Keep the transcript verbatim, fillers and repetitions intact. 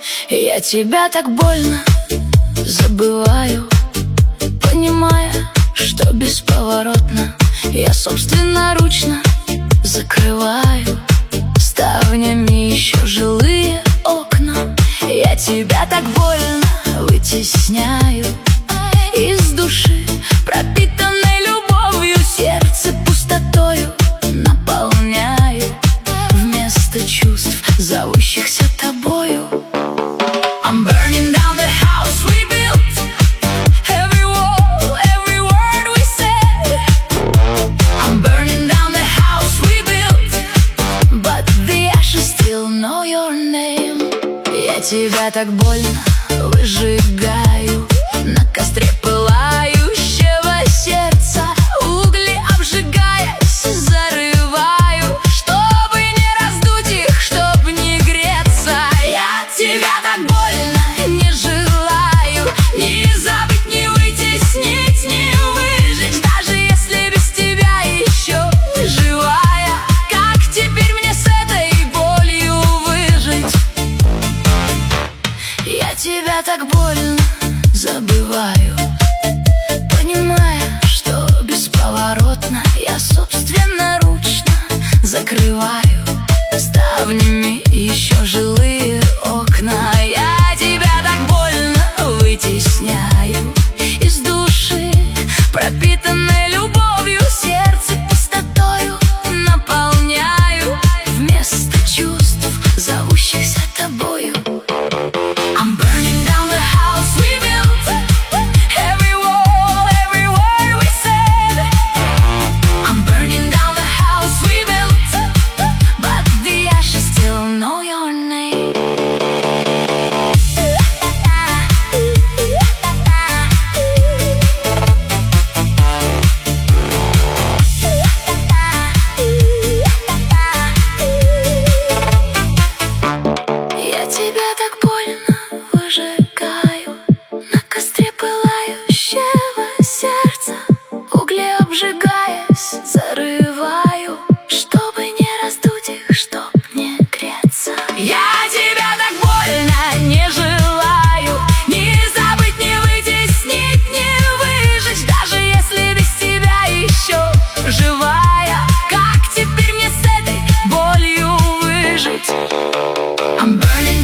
Я тебя так больно забываю, понимая, что бесповоротно я собственноручно закрываю ставнями еще жилые окна. Я тебя так больно вытесняю из души, пропитанной любовью, сердце пустотою наполняю, вместо чувств, зовущихся тобою. I'm burning down the house we built, every wall, every word we said. I'm burning down the house we built, but the ashes still know your name. Я тебя так больно выжигаю на костре пылающего сердца, угли обжигаясь зарываю, чтобы не раздуть их, чтобы не греться. Я тебя так больно не желаю ни забыть, ни вытеснить, ни выжечь, даже если без тебя еще живая. Как теперь мне с этой болью выжить? Я тебя так больно забываю, понимая, что бесповоротно я собственноручно закрываю ставнями еще жилые окна. Я тебя так больно вытесняю из души, пропитанной любовью, сердце пустотою наполняю, вместо чувств, зовущихся тобою. I'm burning down the house we built, every wall, every word we said. I'm burning down the house we built, but the ashes still know your name. Я тебя так больно выжигаю на костре пылающего сердца, угли обжигаясь зарываю, чтобы не раздуть их, чтоб не греться. Я тебя так больно не желаю ни забыть, ни вытеснить, ни выжечь, даже если без тебя еще живая. Как теперь мне с этой болью выжить? I'm burning